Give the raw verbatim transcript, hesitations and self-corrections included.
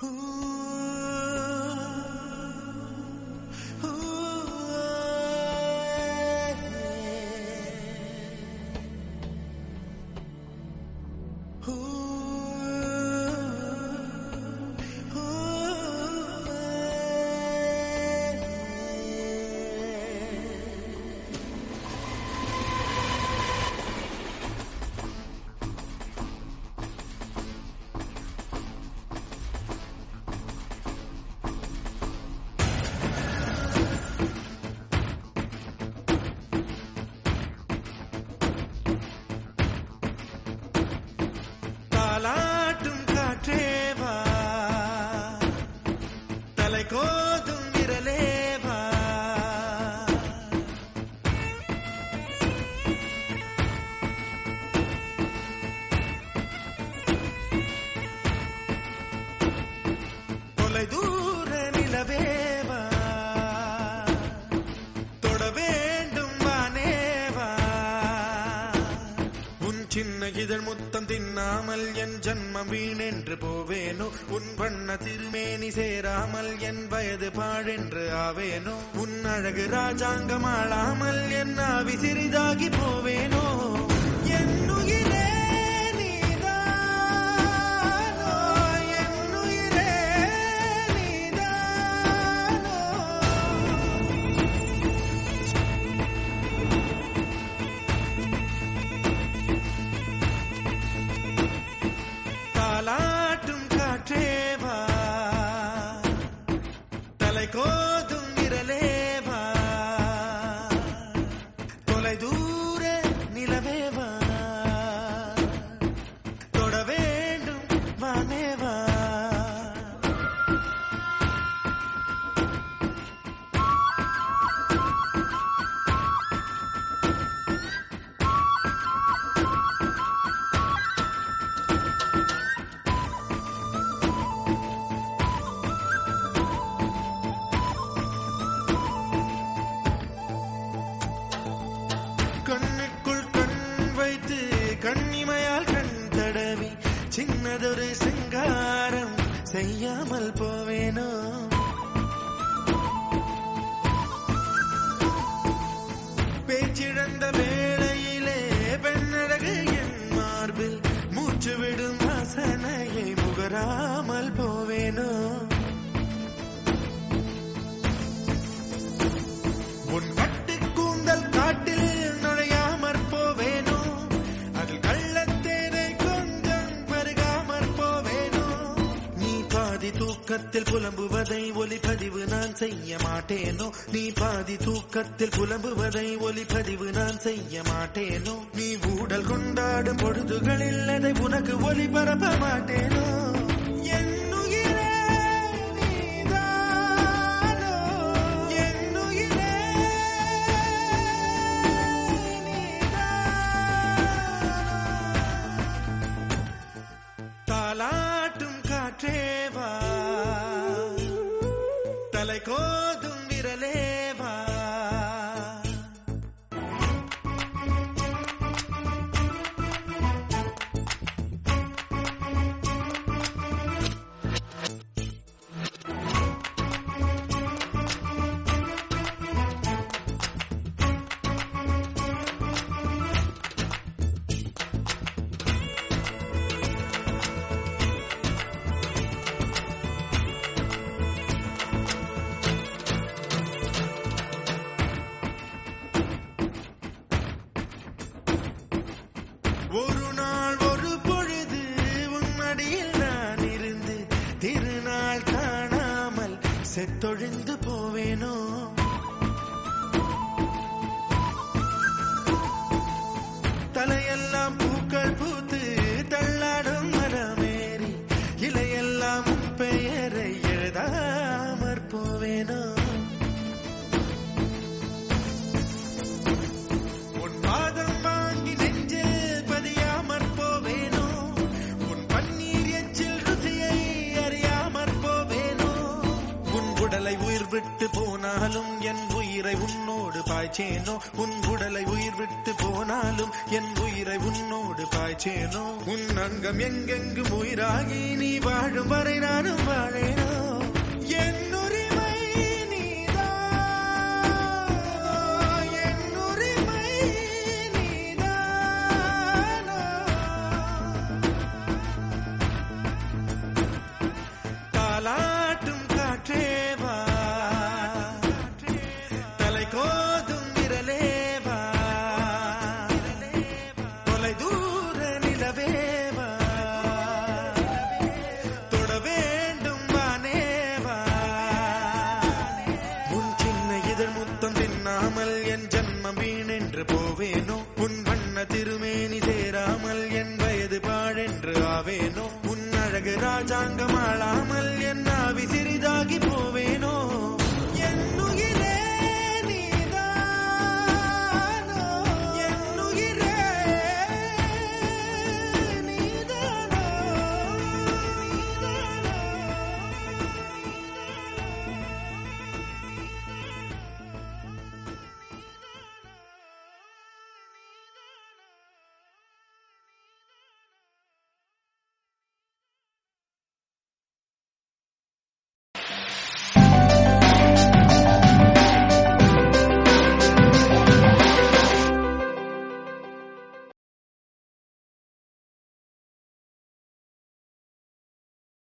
தாலாட்டும் காற்றேவா தலை கோதும் விரலேவா தொலை தூர நிலவேவா தொட வேண்டும் வானேவா உன் சின்ன இதழ் முத்தம் தின்னாமல் என் ஜன்மம் வீணென்று போவேனோ உன் வண்ண திருமேனி சேராமல் என் வயது பாழென்று ஆவேனோ உன் அழகு ராஜாங்கம் ஆளாமல் என் ஆவி சிறிதாகி போவேனோ என்னுயிரே நீதானோ என்னுயிரே நீதானோ தாலாட்டும் காற்றேவா தலை கோதும் விரலேவா தொலை தூர நிலவேவா தொட வேண்டும் வானேவா கண்ணுக்குள் கண் வைத்து கண்ணிமையால் கண் தடவி சின்னதொரு சிங்காரம் செய்யாமல் போவேனோ பேச்சிழந்த வேளையிலே பெண்ணழகு என் மார்பில் மூச்சு விடும் வாசனையை முகராமல் போவேனோ உன் கட்டு கூந்தல் காட்டில் நுழையாமற் போவேனோ அதில் கள்ளத்தேனை கொஞ்சம் பருகாமற் போவேனோ நீ பாதி தூக்கத்தில் புலம்புவதை ஒலிப்பதிவு நான் செய்ய மாட்டேனோ நீ பாதி தூக்கத்தில் புலம்புவதை ஒலிப்பதிவு நான் செய்ய மாட்டேனோ நீ ஊடல் கொண்டாடும் பொழுதுகளில் அதை உனக்கு ஒலிபரப்ப மாட்டேனோ என்னுயிரே நீதானோ என்னுயிரே தாலாட்டும் காற்றேவா தலை கோதும் விரலேவா ஒரு நாள் ஒரு பொழுது உன்னடியில் நான் இருந்து திருநாள் காணாமல் செத்தொழிந்து போவேனோ தலையெல்லாம் பூக்கள் பூத்து தள்ளாடும் மரமேறி இலையெல்லாம் உன் பெயரை எழுதாமற் போவேனோ உன் பாதம் வாங்கி நெஞ்சில் பதியாமற் போவேனோ உன் பன்னீர் எச்சில் ருசியை அறியாமற் போவேனோ உன் உடலை உயிர் விட்டு போனாலும் என் உயிரை உன்னோடு பாய்ச்சேனோ உன் உடலை உயிர் விட்டு போனாலும் என் உயிரை உன்னோடு பாய்ச்சேனோ உன் அங்கம் எங்கெங்கும் உயிராகி நீ வாழும் வரை நானும் வாழ தாலாட்டும் காற்றேவா தலை கோதும் விரலேவா தொலை தூர நிலவேவா தொட வேண்டும் வானேவா உன் சின்ன இதழ் முத்தம் தின்னாமல் என் ஜன்மம் வீணென்று போவேனோ உன் வண்ண திருமேனி சேராமல் என் வயது பாழென்று ஆவேனோ உன் அழகு ராஜாங்கம் ஆளாமல் என் ஆவி சிறிதாகி போவே